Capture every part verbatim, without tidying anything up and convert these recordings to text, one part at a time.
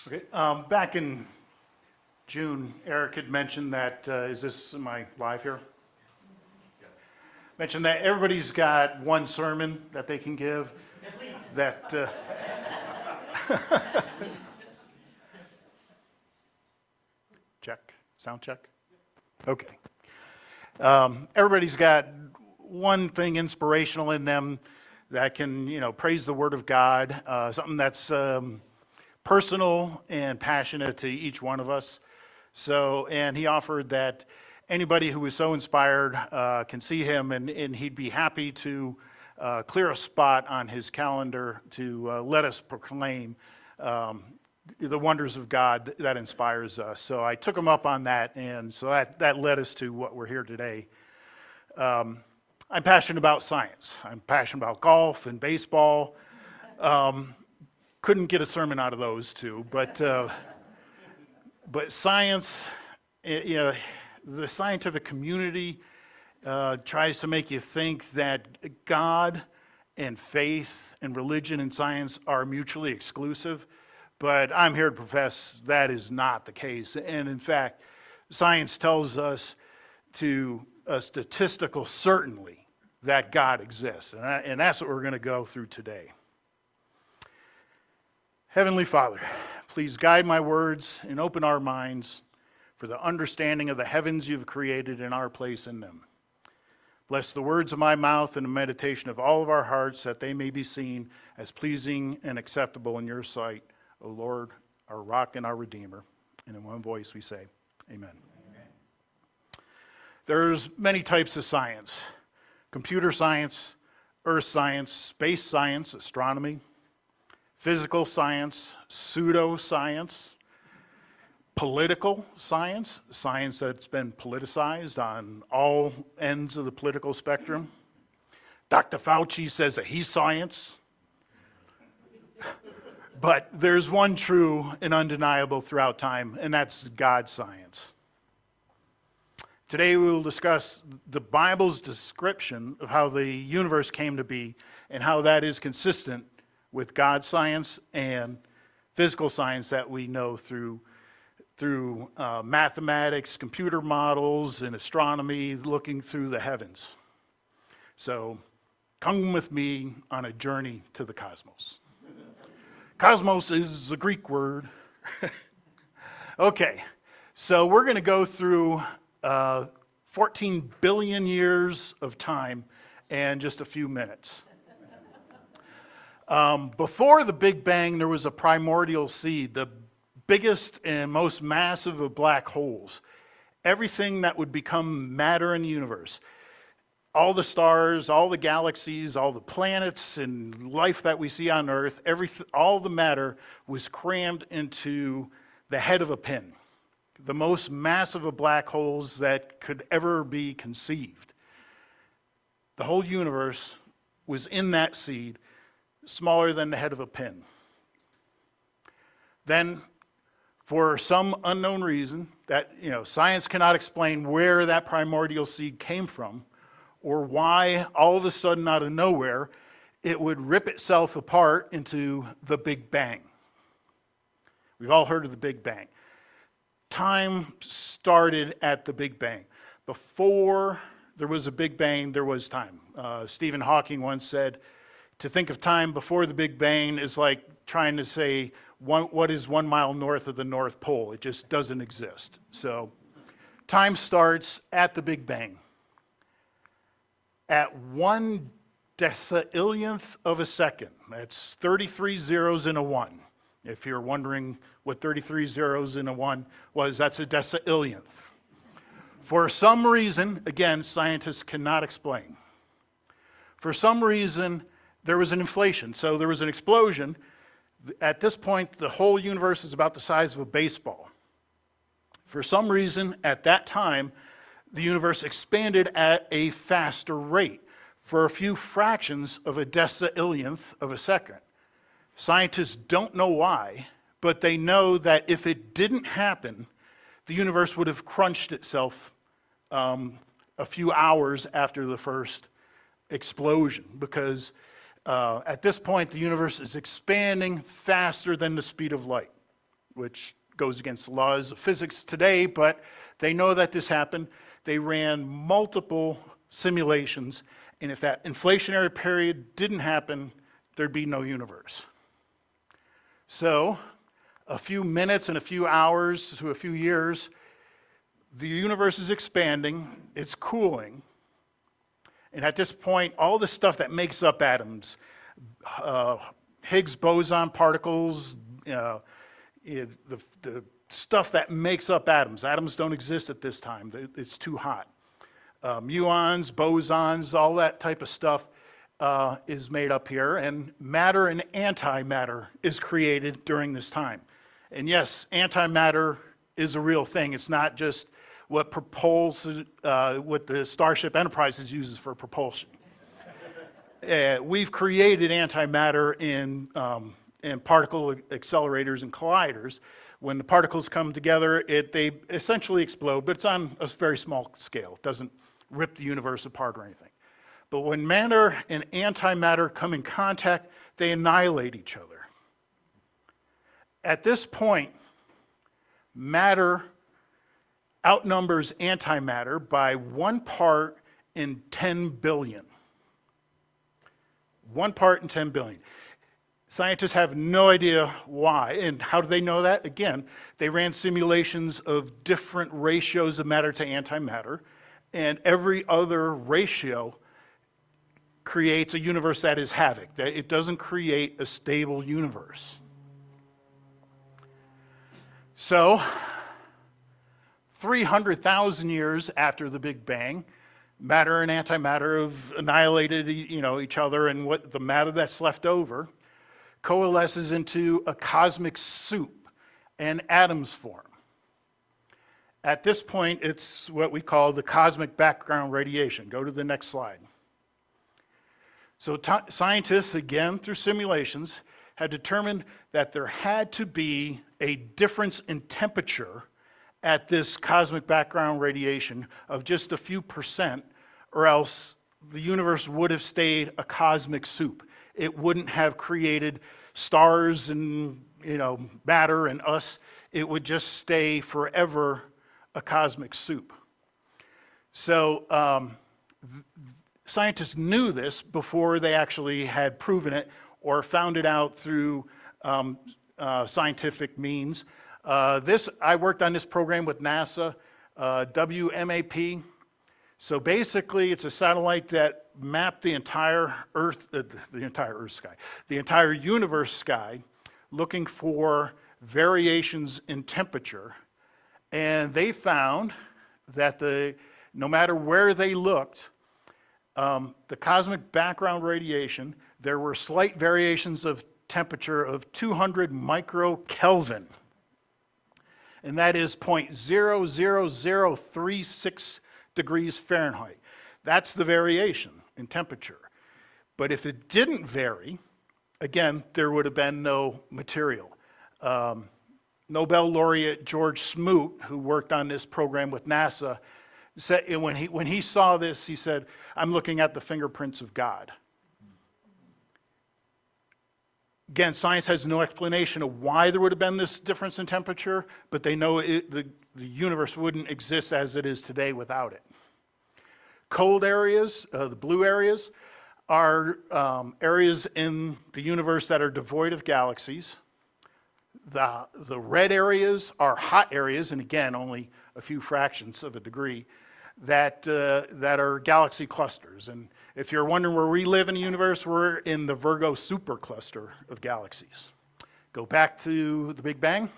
Okay, um, back in June, Eric had mentioned that, uh, is this, am I live here? Mentioned that everybody's got one sermon that they can give. That, uh, check, sound check? Okay. Um, everybody's got one thing inspirational in them that can, you know, praise the Word of God, uh, something that's um, personal and passionate to each one of us. So, and he offered that anybody who was so inspired uh, can see him, and, and he'd be happy to uh, clear a spot on his calendar to uh, let us proclaim um, the wonders of God that inspires us. So I took him up on that, and so that, that led us to what we're here today. Um, I'm passionate about science. I'm passionate about golf and baseball. Um, couldn't get a sermon out of those two, but uh, but science, you know, the scientific community uh, tries to make you think that God and faith and religion and science are mutually exclusive, but I'm here to profess that is not the case. And in fact, science tells us to a statistical certainty that God exists, and, I, and that's what we're going to go through today. Heavenly Father, please guide my words and open our minds for the understanding of the heavens you've created and our place in them. Bless the words of my mouth and the meditation of all of our hearts, that they may be seen as pleasing and acceptable in your sight, O Lord, our rock and our Redeemer. And in one voice we say, amen. Amen. There's many types of science: computer science, earth science, space science, astronomy, physical science, pseudoscience, political science, science that's been politicized on all ends of the political spectrum. Doctor Fauci says that he's science. But there's one true and undeniable throughout time, and that's God's science. Today we will discuss the Bible's description of how the universe came to be and how that is consistent with God's science and physical science that we know through through uh, mathematics, computer models, and astronomy, looking through the heavens. So come with me on a journey to the cosmos. Cosmos is a Greek word. Okay, so we're going to go through uh, fourteen billion years of time in just a few minutes. Um, before the Big Bang, there was a primordial seed, the biggest and most massive of black holes. Everything that would become matter in the universe, all the stars, all the galaxies, all the planets and life that we see on Earth, everything, all the matter was crammed into the head of a pin, the most massive of black holes that could ever be conceived. The whole universe was in that seed, smaller than the head of a pin. Then, for some unknown reason that, you know, science cannot explain where that primordial seed came from, or why all of a sudden out of nowhere it would rip itself apart into the Big Bang. We've all heard of the Big Bang. Time started at the Big Bang. Before there was a Big Bang, there was time. Uh, Stephen Hawking once said, to think of time before the Big Bang is like trying to say one, what is one mile north of the North Pole. It just doesn't exist. So time starts at the Big Bang. At one decillionth of a second, that's thirty-three zeros in a one. If you're wondering what thirty-three zeros in a one was, that's a decillionth. For some reason, again, scientists cannot explain. For some reason, there was an inflation, so there was an explosion. At this point, the whole universe is about the size of a baseball. For some reason, at that time, the universe expanded at a faster rate, for a few fractions of a decillionth of a second. Scientists don't know why, but they know that if it didn't happen, the universe would have crunched itself um, a few hours after the first explosion, because Uh, at this point, the universe is expanding faster than the speed of light. which goes against the laws of physics today, but they know that this happened. They ran multiple simulations, and if that inflationary period didn't happen, there'd be no universe. So, a few minutes and a few hours to a few years, the universe is expanding, it's cooling, and at this point, all the stuff that makes up atoms, uh, Higgs boson particles, uh, the, the stuff that makes up atoms. Atoms don't exist at this time. It's too hot. Uh, muons, bosons, all that type of stuff uh, is made up here. And matter and antimatter is created during this time. And yes, antimatter is a real thing. It's not just what propulses, uh, what the Starship Enterprise uses for propulsion. uh, we've created antimatter in um, and particle accelerators and colliders. When the particles come together, it, they essentially explode, but it's on a very small scale. It doesn't rip the universe apart or anything. But when matter and antimatter come in contact, they annihilate each other. At this point, matter outnumbers antimatter by one part in ten billion. One part in ten billion. Scientists have no idea why. And how do they know that? Again, they ran simulations of different ratios of matter to antimatter, and every other ratio creates a universe that is havoc. That it doesn't create a stable universe. So, three hundred thousand years after the Big Bang, matter and antimatter have annihilated, you know, each other, and what the matter that's left over coalesces into a cosmic soup, and atoms form. At this point, it's what we call the cosmic background radiation. Go to the next slide. So t- scientists, again, through simulations, had determined that there had to be a difference in temperature at this cosmic background radiation of just a few percent, or else the universe would have stayed a cosmic soup. It wouldn't have created stars and, you know, matter and us. It would just stay forever a cosmic soup. So um, th- scientists knew this before they actually had proven it or found it out through um, uh, scientific means. Uh, this I worked on this program with NASA, uh, W M A P. So basically, it's a satellite that mapped the entire Earth, uh, the entire Earth sky, the entire universe sky, looking for variations in temperature. And they found that the no matter where they looked, um, the cosmic background radiation, there were slight variations of temperature of two hundred microkelvin. And that is zero point zero zero zero three six degrees Fahrenheit. That's the variation in temperature. But if it didn't vary, again, there would have been no material. Um, Nobel laureate George Smoot, who worked on this program with NASA, said when he, when he saw this, he said, "I'm looking at the fingerprints of God." Again, science has no explanation of why there would have been this difference in temperature, but they know it, the, the universe wouldn't exist as it is today without it. Cold areas, uh, the blue areas, are um, areas in the universe that are devoid of galaxies. The, the red areas are hot areas, and again, only a few fractions of a degree, that, uh, that are galaxy clusters. And if you're wondering where we live in the universe, we're in the Virgo supercluster of galaxies. Go back to the Big Bang.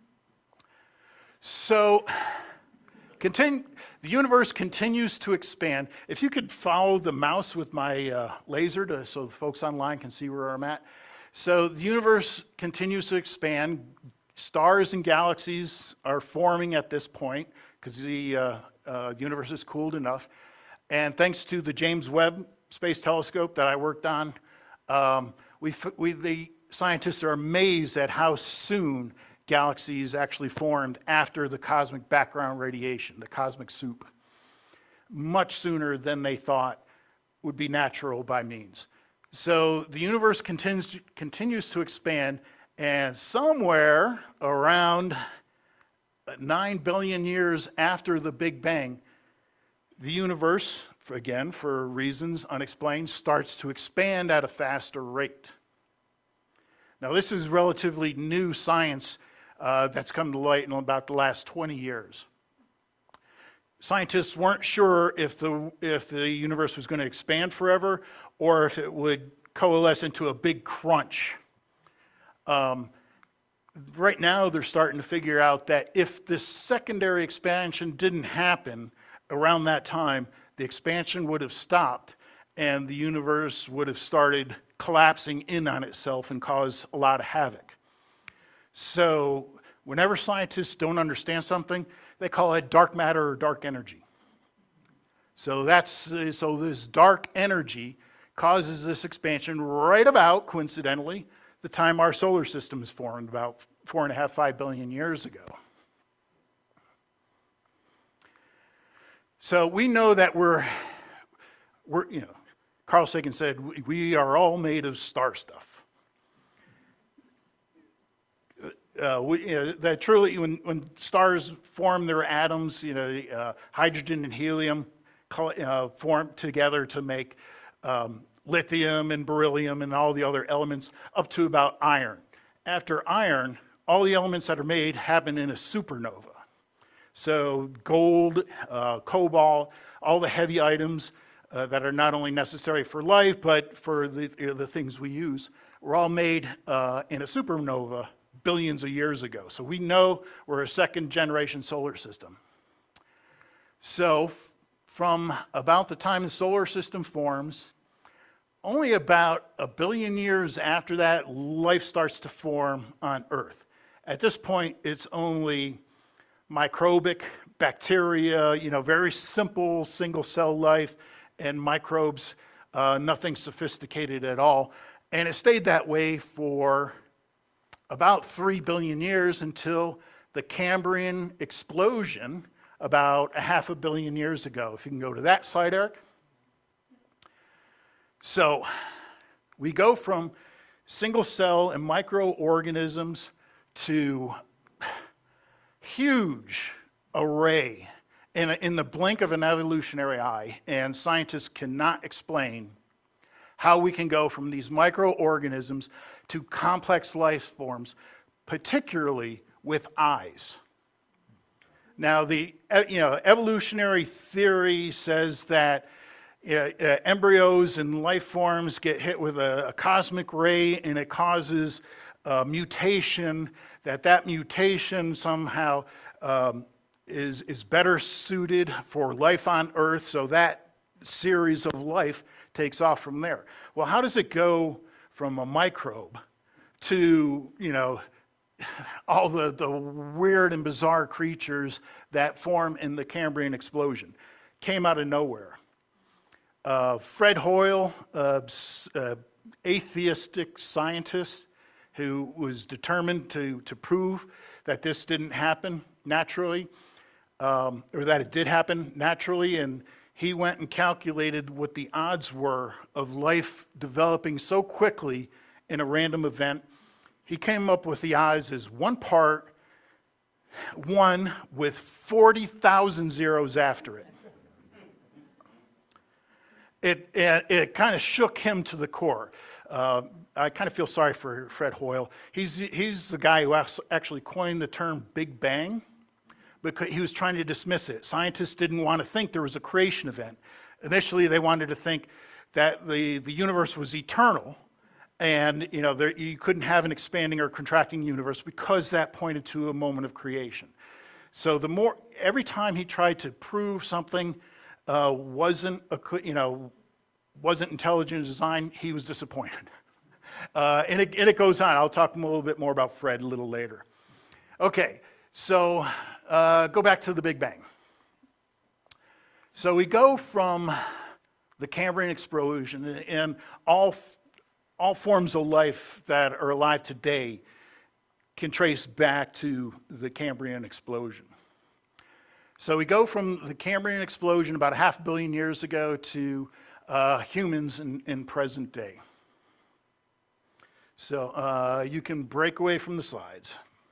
So, continue, the universe continues to expand. If you could follow the mouse with my uh, laser to, so the folks online can see where I'm at. So the universe continues to expand. Stars and galaxies are forming at this point because the uh, uh, universe is cooled enough. And thanks to the James Webb Space Telescope that I worked on, um, we, we, the scientists are amazed at how soon galaxies actually formed after the cosmic background radiation, the cosmic soup. Much sooner than they thought would be natural by means. So the universe continues, continues to expand, And somewhere around nine billion years after the Big Bang, the universe, again, for reasons unexplained, starts to expand at a faster rate. Now, this is relatively new science uh, that's come to light in about the last twenty years. Scientists weren't sure if the, if the universe was going to expand forever or if it would coalesce into a big crunch. Um, right now, they're starting to figure out that if this secondary expansion didn't happen around that time, the expansion would have stopped and the universe would have started collapsing in on itself and cause a lot of havoc. So whenever scientists don't understand something, they call it dark matter or dark energy. So that's so this dark energy causes this expansion right about, coincidentally, the time our solar system is formed, about four and a half, five billion years ago. So we know that we're, we're you know, Carl Sagan said, we are all made of star stuff. Uh, we, you know, that truly, when, when stars form their atoms, you know, uh, hydrogen and helium uh, form together to make um, lithium and beryllium and all the other elements up to about iron. After iron, all the elements that are made happen in a supernova. So gold, uh, cobalt, all the heavy items uh, that are not only necessary for life, but for the, you know, the things we use, were all made uh, in a supernova billions of years ago. So we know we're a second generation solar system. So f- from about the time the solar system forms, only about a billion years after that, life starts to form on Earth. At this point, it's only microbic bacteria, you know, very simple single cell life, and microbes, uh, nothing sophisticated at all. And it stayed that way for about three billion years until the Cambrian explosion about a half a billion years ago. If you can go to that slide, Eric. So we go from single cell and microorganisms to huge array in, a, in the blink of an evolutionary eye, and scientists cannot explain how we can go from these microorganisms to complex life forms, particularly with eyes. Now, the you know, evolutionary theory says that uh, uh, embryos and life forms get hit with a, a cosmic ray and it causes a mutation, that that mutation somehow um, is, is better suited for life on Earth, so that series of life takes off from there. Well, how does it go from a microbe to, you know, all the, the weird and bizarre creatures that form in the Cambrian explosion? Came out of nowhere. Uh, Fred Hoyle, uh, uh, atheistic scientist who was determined to, to prove that this didn't happen naturally, um, or that it did happen naturally, and he went and calculated what the odds were of life developing so quickly in a random event. He came up with the odds as one part, one with forty thousand zeros after it. It, it, it kind of shook him to the core. Uh, I kind of feel sorry for Fred Hoyle. He's, he's the guy who actually coined the term Big Bang, because he was trying to dismiss it. Scientists didn't want to think there was a creation event. Initially, they wanted to think that the, the universe was eternal, and you know, there, you couldn't have an expanding or contracting universe because that pointed to a moment of creation. So the more, every time he tried to prove something uh, wasn't, a, you know, wasn't intelligent design, he was disappointed. Uh, and, it, and it goes on. I'll talk a little bit more about Fred a little later. Okay, so uh, go back to the Big Bang. So we go from the Cambrian explosion, and all, all forms of life that are alive today can trace back to the Cambrian explosion. So we go from the Cambrian explosion about a half a billion years ago to uh, humans in, in present day. So uh, you can break away from the slides.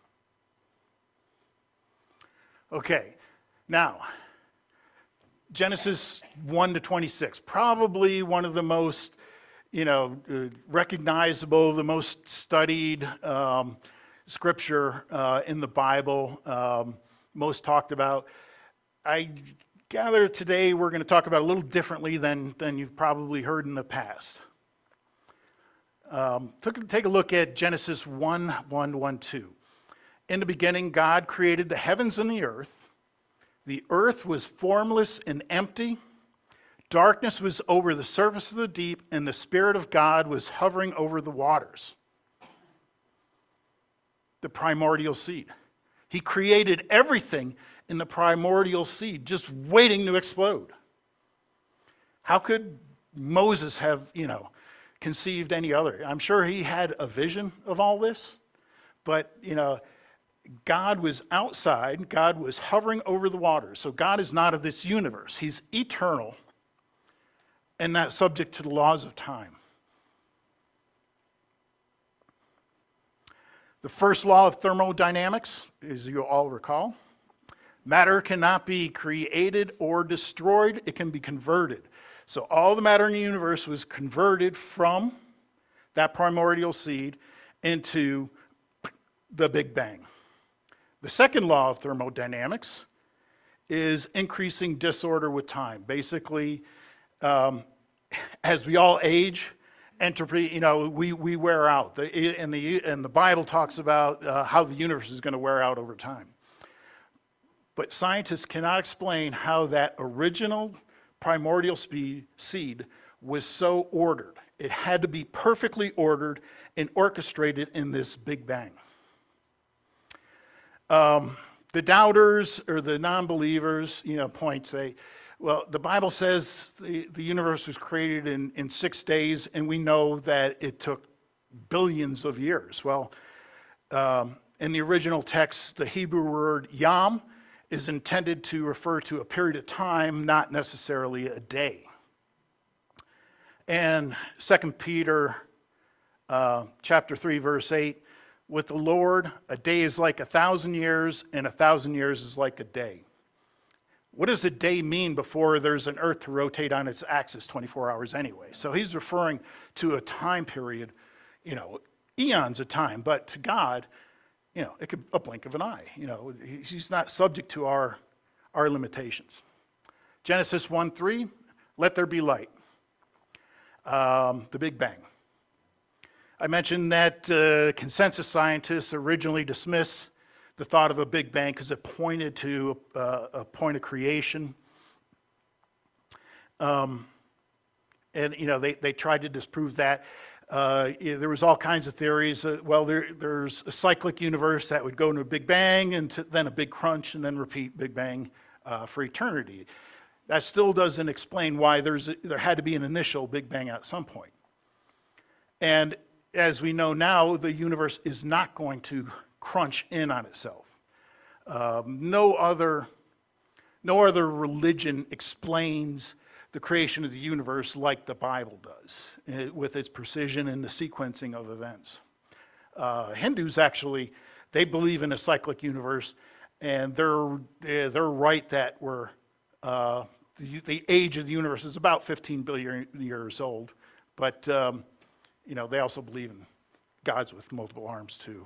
Okay, now, Genesis one to twenty-six, probably one of the most, you know, uh, recognizable, the most studied um, scripture uh, in the Bible, um, most talked about. I gather today we're going to talk about it a little differently than, than you've probably heard in the past. Um, take, take a look at Genesis one, one, one, two. In the beginning, God created the heavens and the earth. The earth was formless and empty. Darkness was over the surface of the deep, and the Spirit of God was hovering over the waters. The primordial seed. He created everything in the primordial seed, just waiting to explode. How could Moses have, you know, conceived any other? I'm sure he had a vision of all this, but, you know, God was outside. God was hovering over the waters. So God is not of this universe. He's eternal and not subject to the laws of time. The first law of thermodynamics, as you all recall, matter cannot be created or destroyed. It can be converted. So all the matter in the universe was converted from that primordial seed into the Big Bang. The second law of thermodynamics is increasing disorder with time. Basically, um, as we all age, entropy, you know, we, we wear out. The, and, the, and the Bible talks about uh, how the universe is going to wear out over time. But scientists cannot explain how that original primordial speed, seed was so ordered. It had to be perfectly ordered and orchestrated in this Big Bang. Um, the doubters or the non-believers, you know, point say, well, the Bible says the, the universe was created in, in six days, and we know that it took billions of years. Well, um, in the original text, the Hebrew word yom is intended to refer to a period of time, not necessarily a day. And Second Peter uh, chapter three, verse eight, with the Lord, a day is like a thousand years, and a thousand years is like a day. What does a day mean before there's an earth to rotate on its axis twenty-four hours anyway? So he's referring to a time period, you know, eons of time, but to God, you know, it could a blink of an eye. You know, he's not subject to our, our limitations. Genesis one three, let there be light. Um, the Big Bang. I mentioned that uh, consensus scientists originally dismissed the thought of a Big Bang because it pointed to uh, a point of creation. Um, and, you know, they, they tried to disprove that. Uh, you know, there was all kinds of theories. Uh, well, there, there's a cyclic universe that would go into a Big Bang and to, then a big crunch and then repeat Big Bang uh, for eternity. That still doesn't explain why there's a, there had to be an initial Big Bang at some point. And as we know now, the universe is not going to crunch in on itself. Um, no other, no other religion explains the creation of the universe like the Bible does, uh, with its precision and the sequencing of events. Uh, Hindus actually, they believe in a cyclic universe, and they're they're right that we're uh, the, the age of the universe is about fifteen billion years old, but um, you know, they also believe in gods with multiple arms too.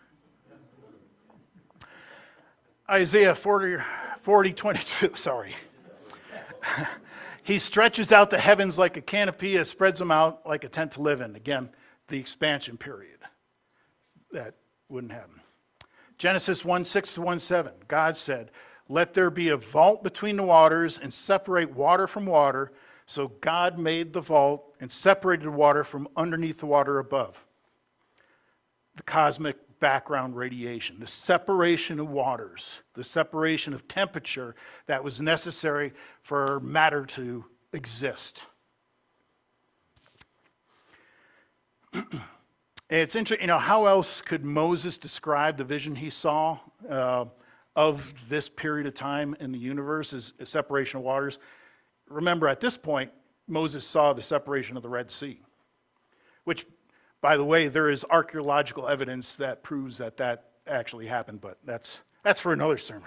Isaiah forty, forty twenty-two, sorry. He stretches out the heavens like a canopy and spreads them out like a tent to live in. Again, the expansion period. That wouldn't happen. Genesis one six to one seven, God said, let there be a vault between the waters and separate water from water. So God made the vault and separated the water from underneath the water above. The cosmic background radiation, the separation of waters, the separation of temperature that was necessary for matter to exist. It's interesting, you know, how else could Moses describe the vision he saw uh, of this period of time in the universe as a separation of waters? Remember, at this point, Moses saw the separation of the Red Sea, which, By the way, there is archaeological evidence that proves that that actually happened, but that's, that's for another sermon.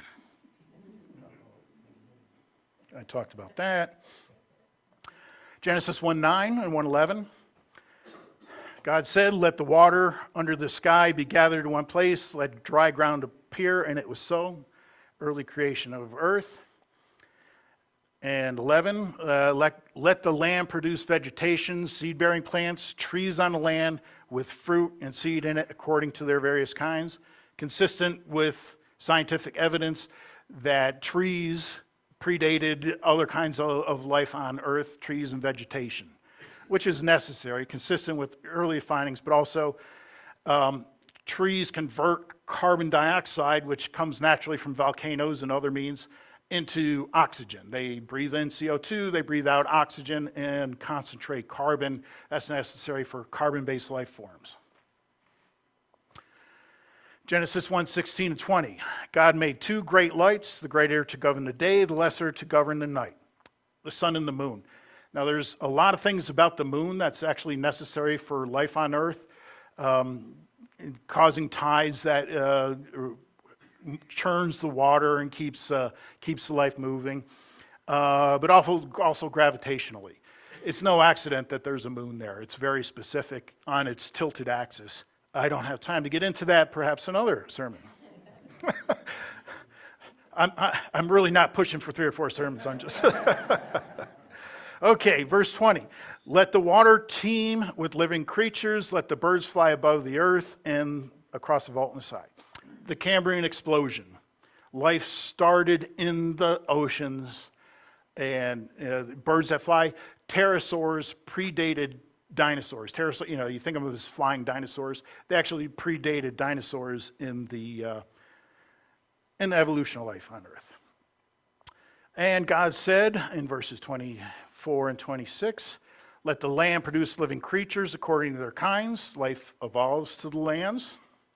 I talked about that. Genesis one nine and one eleven. God said, let the water under the sky be gathered in one place, let dry ground appear, and it was so. Early creation of earth. And eleven, uh, let, let the land produce vegetation, seed-bearing plants, trees on the land with fruit and seed in it according to their various kinds, consistent with scientific evidence that trees predated other kinds of, of life on earth, trees and vegetation, which is necessary, consistent with early findings, but also um, trees convert carbon dioxide, which comes naturally from volcanoes and other means, into oxygen. They breathe in C O two, they breathe out oxygen and concentrate carbon. That's necessary for carbon-based life forms. Genesis one sixteen and twenty. God made two great lights, the greater to govern the day, the lesser to govern the night, the sun and the moon. Now there's a lot of things about the moon that's actually necessary for life on earth, um, causing tides that uh, churns the water and keeps uh, keeps life moving, uh, but also, also gravitationally. It's no accident that there's a moon there. It's very specific on its tilted axis. I don't have time to get into that, perhaps another sermon. I'm, I, I'm really not pushing for three or four sermons. I'm just... Okay, verse twenty. Let the water teem with living creatures. Let the birds fly above the earth and across the vault on the side. The Cambrian explosion. Life started in the oceans, and uh, birds that fly. Pterosaurs predated dinosaurs. Pterosaurs, you know, you think of them as flying dinosaurs. They actually predated dinosaurs in the uh, in the evolution of life on Earth. And God said in verses twenty-four and twenty-six, let the land produce living creatures according to their kinds. Life evolves to the lands.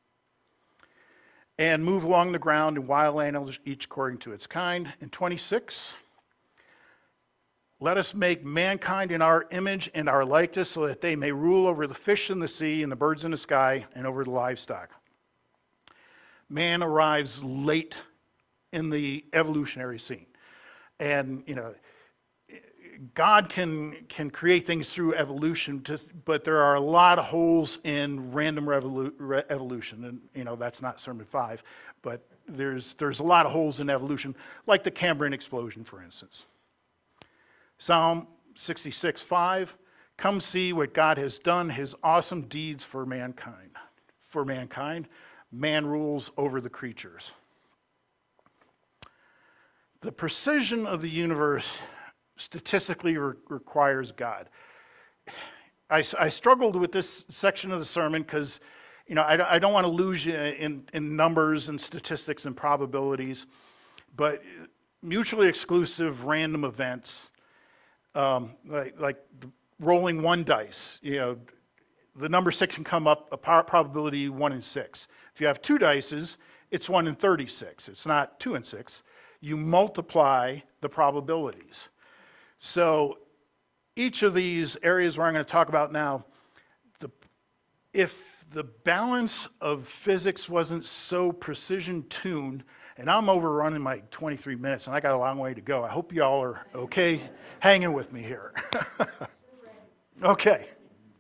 And move along the ground in wild animals, each according to its kind. In twenty-six, let us make mankind in our image and our likeness so that they may rule over the fish in the sea and the birds in the sky and over the livestock. Man arrives late in the evolutionary scene. And, you know, God can, can create things through evolution, to, but there are a lot of holes in random revolu- re- evolution. And, you know, that's not Sermon five, but there's, there's a lot of holes in evolution, like the Cambrian explosion, for instance. Psalm sixty-six five, come see what God has done, his awesome deeds for mankind. For mankind, man rules over the creatures. The precision of the universe statistically re- requires God. I, I struggled with this section of the sermon because, you know, I, I don't want to lose you in, in numbers and statistics and probabilities, but mutually exclusive random events, um, like, like rolling one dice, you know, the number six can come up a probability one in six. If you have two dices, it's one in thirty-six. It's not two in six. You multiply the probabilities. So each of these areas where I'm going to talk about now, the, if the balance of physics wasn't so precision tuned, and I'm overrunning my twenty-three minutes and I got a long way to go. I hope you all are okay hanging with me here. Okay.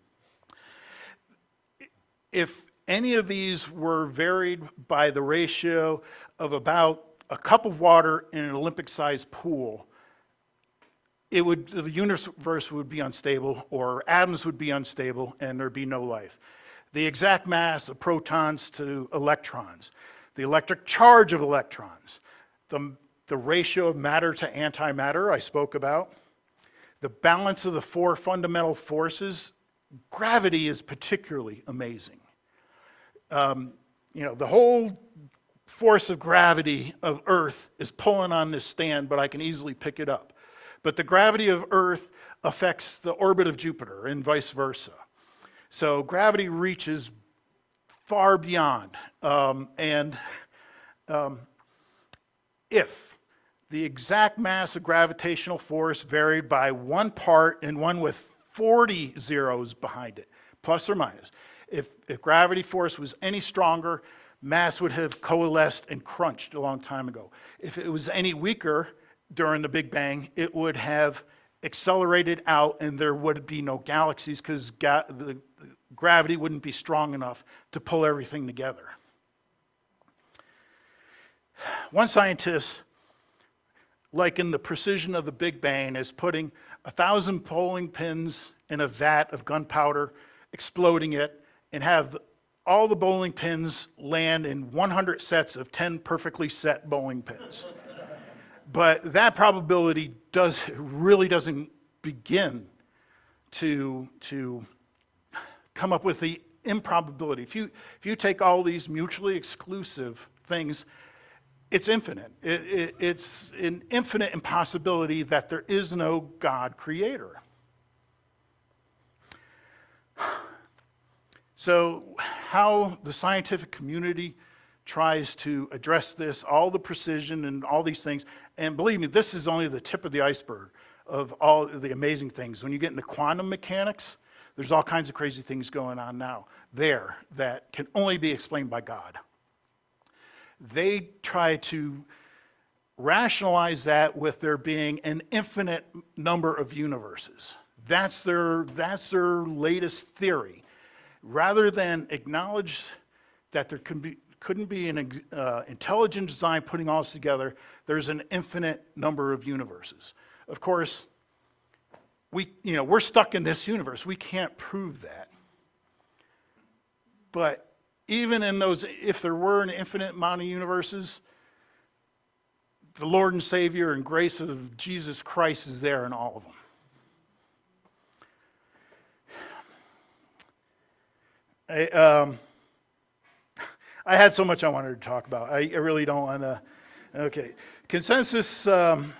If any of these were varied by the ratio of about a cup of water in an Olympic-sized pool, it would, the universe would be unstable, or atoms would be unstable, and there'd be no life. The exact mass of protons to electrons, the electric charge of electrons, the, the ratio of matter to antimatter I spoke about, the balance of the four fundamental forces. Gravity is particularly amazing. Um, you know, the whole force of gravity of Earth is pulling on this stand, but I can easily pick it up. But the gravity of Earth affects the orbit of Jupiter and vice versa. So gravity reaches far beyond. Um, and um, if the exact mass of gravitational force varied by one part and one with forty zeros behind it, plus or minus, If, if gravity force was any stronger, mass would have coalesced and crunched a long time ago. If it was any weaker during the Big Bang, it would have accelerated out and there would be no galaxies because ga- the gravity wouldn't be strong enough to pull everything together. One scientist likened the precision of the Big Bang as putting a thousand bowling pins in a vat of gunpowder, exploding it, and have all the bowling pins land in one hundred sets of ten perfectly set bowling pins. But that probability does really doesn't begin to, to come up with the improbability. If you, if you take all these mutually exclusive things, it's infinite. It, it, it's an infinite impossibility that there is no God creator. So how the scientific community tries to address this, all the precision and all these things, and believe me, this is only the tip of the iceberg of all the amazing things. When you get into quantum mechanics, there's all kinds of crazy things going on now there that can only be explained by God. They try to rationalize that with there being an infinite number of universes. That's their, that's their latest theory. Rather than acknowledge that there can be, couldn't be an uh, intelligent design putting all this together, there's an infinite number of universes. Of course, we, you know, we're stuck in this universe. We can't prove that. But even in those, if there were an infinite amount of universes, the Lord and Savior and grace of Jesus Christ is there in all of them. I, um, I had so much I wanted to talk about. I, I really don't want to. Okay. Consensus, um,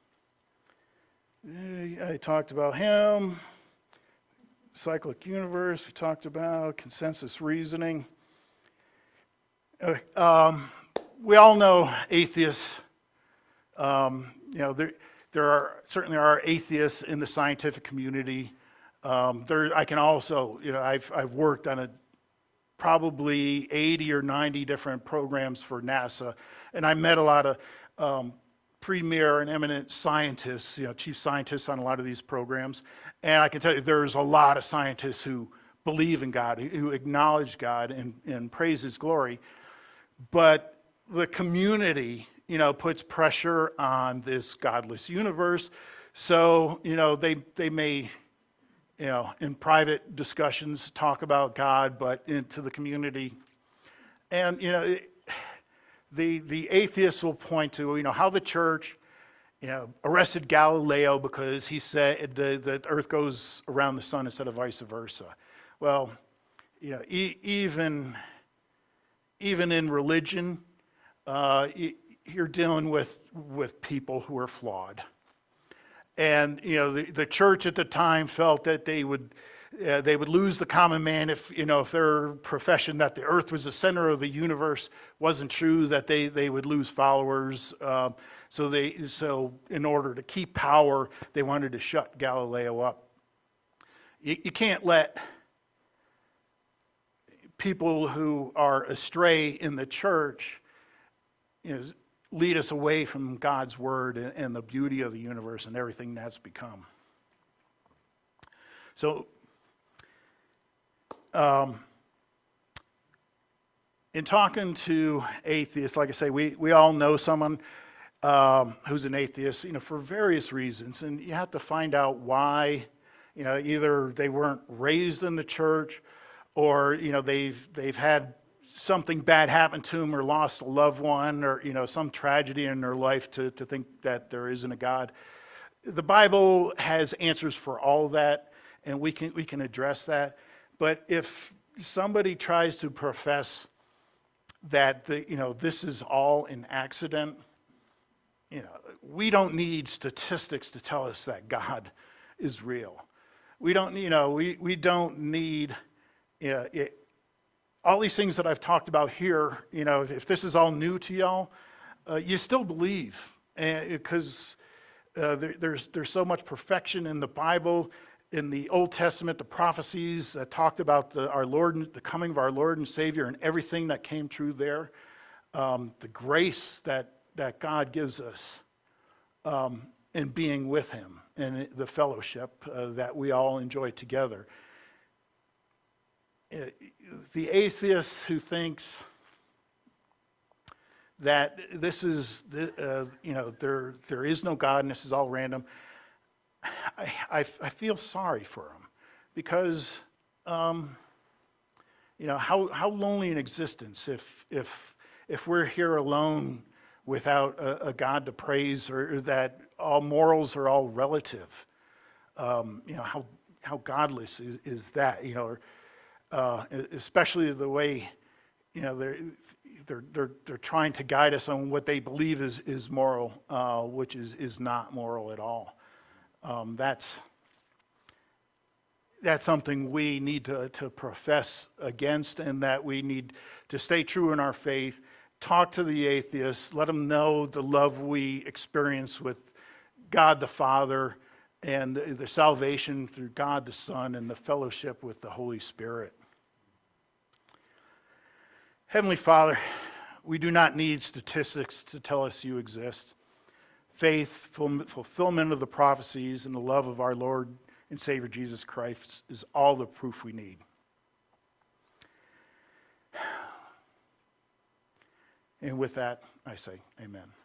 I talked about him. Cyclic universe, we talked about. Consensus reasoning. Uh, um, we all know atheists. Um, you know, there, there are certainly are atheists in the scientific community. Um, there, I can also, you know, I've I've worked on a probably eighty or ninety different programs for NASA, and I met a lot of um, premier and eminent scientists, you know, chief scientists on a lot of these programs, and I can tell you there's a lot of scientists who believe in God, who acknowledge God and, and praise His glory, but the community, you know, puts pressure on this godless universe, so, you know, they they may, you know, in private discussions talk about God, but into the community. And, you know, it, the the atheists will point to, you know, how the church, you know, arrested Galileo because he said the, the earth goes around the sun instead of vice versa. Well, you know, e- even, even in religion, uh, you're dealing with, with people who are flawed. And, you know, the, the church at the time felt that they would uh, they would lose the common man if, you know, if their profession that the earth was the center of the universe wasn't true, that they, they would lose followers. Uh, so they so in order to keep power, they wanted to shut Galileo up. You, you can't let people who are astray in the church, you know, lead us away from God's word and, and the beauty of the universe and everything that's become. So, um, in talking to atheists, like I say, we, we all know someone um, who's an atheist, you know, for various reasons, and you have to find out why. You know, either they weren't raised in the church, or, you know, they've they've had something bad happen to them, or lost a loved one, or, you know, some tragedy in their life to, to think that there isn't a God. The Bible has answers for all of that, and we can we can address that. But if somebody tries to profess that the you know this is all an accident, you know, we don't need statistics to tell us that God is real. We don't, you know, we we don't need, you know, it, all these things that I've talked about here, you know, if this is all new to y'all, uh, you still believe, because uh, there, there's there's so much perfection in the Bible. in the Old Testament, the prophecies that talked about the, our Lord, the coming of our Lord and Savior, and everything that came true there, um, the grace that that God gives us um, in being with Him, and the fellowship uh, that we all enjoy together. Uh, the atheist who thinks that this is, the, uh, you know, there there is no God and this is all random, I, I, I feel sorry for him, because, um, you know, how, how lonely an existence if if if we're here alone without a, a God to praise, or, or that all morals are all relative. Um, you know, how how godless is, is that? You know, or, uh, especially the way, you know, they're they're they're they're trying to guide us on what they believe is is moral, uh, which is is not moral at all. Um, that's that's something we need to, to profess against, and that we need to stay true in our faith. Talk to the atheists, let them know the love we experience with God the Father, and the, the salvation through God the Son, and the fellowship with the Holy Spirit. Heavenly Father, we do not need statistics to tell us you exist. Faith, fulfillment of the prophecies, and the love of our Lord and Savior Jesus Christ is all the proof we need. And with that, I say amen.